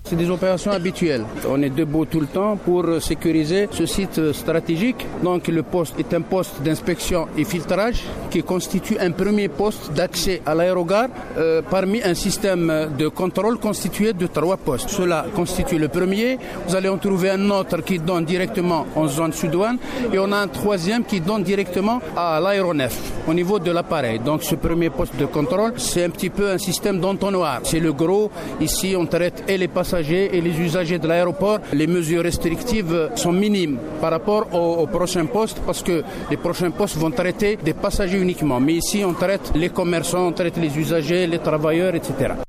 C'est des opérations habituelles. On est debout tout le temps pour sécuriser ce site stratégique. Donc le poste est un poste d'inspection et filtrage qui constitue un premier poste d'accès à l'aérogare parmi un système de contrôle constitué de 3 postes. Cela constitue le premier. Vous allez en trouver un autre qui donne directement en zone sud-ouane et on a un troisième qui donne directement à l'aéronef au niveau de l'appareil. Donc ce premier poste de contrôle, c'est un petit peu un système d'entonnoir. C'est le gros. Ici, on traite et les passagers et les usagers de l'aéroport. Les mesures restrictives sont minimes par rapport aux prochains postes parce que les prochains postes vont traiter des passagers uniquement. Mais ici, on traite les commerçants, on traite les usagers, les travailleurs, etc.